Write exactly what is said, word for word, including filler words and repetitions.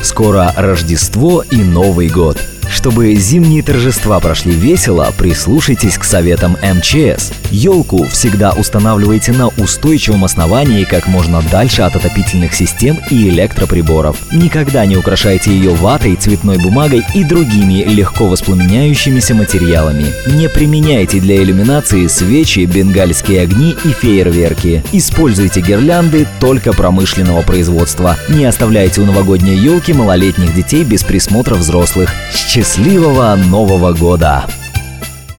Скоро Рождество и Новый год. Чтобы зимние торжества прошли весело, прислушайтесь к советам эм че эс. Елку всегда устанавливайте на устойчивом основании как можно дальше от отопительных систем и электроприборов. Никогда не украшайте ее ватой, цветной бумагой и другими легко воспламеняющимися материалами. Не применяйте для иллюминации свечи, бенгальские огни и фейерверки. Используйте гирлянды только промышленного производства. Не оставляйте у новогодней елки малолетних детей без присмотра взрослых. Счастливого Нового года!